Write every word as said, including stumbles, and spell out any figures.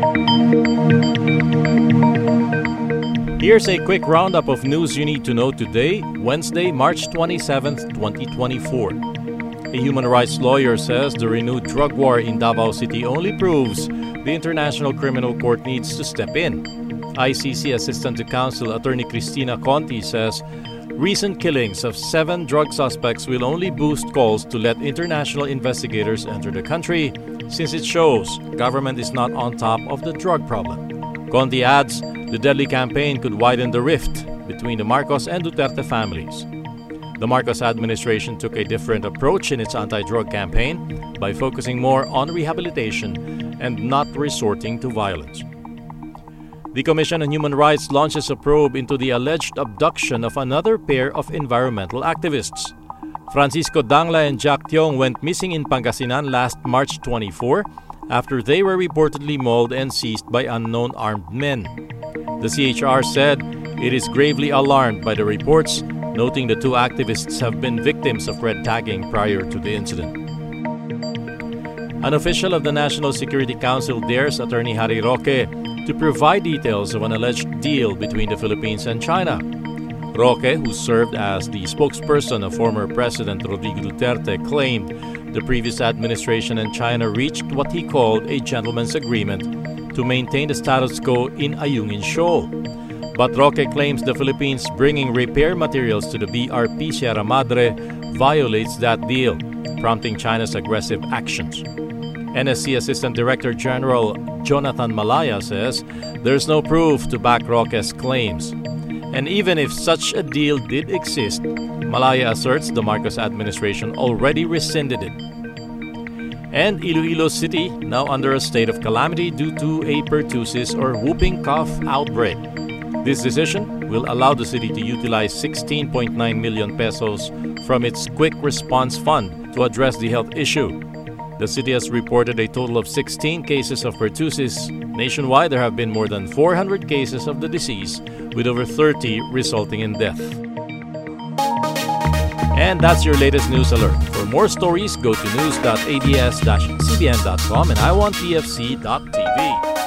Here's a quick roundup of news you need to know today, Wednesday, March twenty-seventh, twenty twenty-four. A human rights lawyer says the renewed drug war in Davao City only proves the International Criminal Court needs to step in. I C C Assistant to Counsel Attorney Cristina Conti says recent killings of seven drug suspects will only boost calls to let international investigators enter the country, since it shows government is not on top of the drug problem. Conti adds the deadly campaign could widen the rift between the Marcos and Duterte families. The Marcos administration took a different approach in its anti-drug campaign by focusing more on rehabilitation and not resorting to violence. The Commission on Human Rights launches a probe into the alleged abduction of another pair of environmental activists. Francisco Dangla and Jack Tiong went missing in Pangasinan last March twenty-fourth after they were reportedly mauled and seized by unknown armed men. The C H R said it is gravely alarmed by the reports, noting the two activists have been victims of red tagging prior to the incident. An official of the National Security Council dares Attorney Harry Roque to provide details of an alleged deal between the Philippines and China. Roque, who served as the spokesperson of former President Rodrigo Duterte, claimed the previous administration and China reached what he called a gentleman's agreement to maintain the status quo in Ayungin Shoal. But Roque claims the Philippines bringing repair materials to the B R P Sierra Madre violates that deal, prompting China's aggressive actions. N S C Assistant Director General Jonathan Malaya says there's no proof to back Roque's claims. And even if such a deal did exist, Malaya asserts the Marcos administration already rescinded it. And Iloilo City now under a state of calamity due to a pertussis or whooping cough outbreak. This decision will allow the city to utilize sixteen point nine million pesos from its Quick Response Fund to address the health issue. The city has reported a total of sixteen cases of pertussis. Nationwide, there have been more than four hundred cases of the disease, with over thirty resulting in death. And that's your latest news alert. For more stories, go to news dot a d s dash c b n dot com and i want t f c dot t v.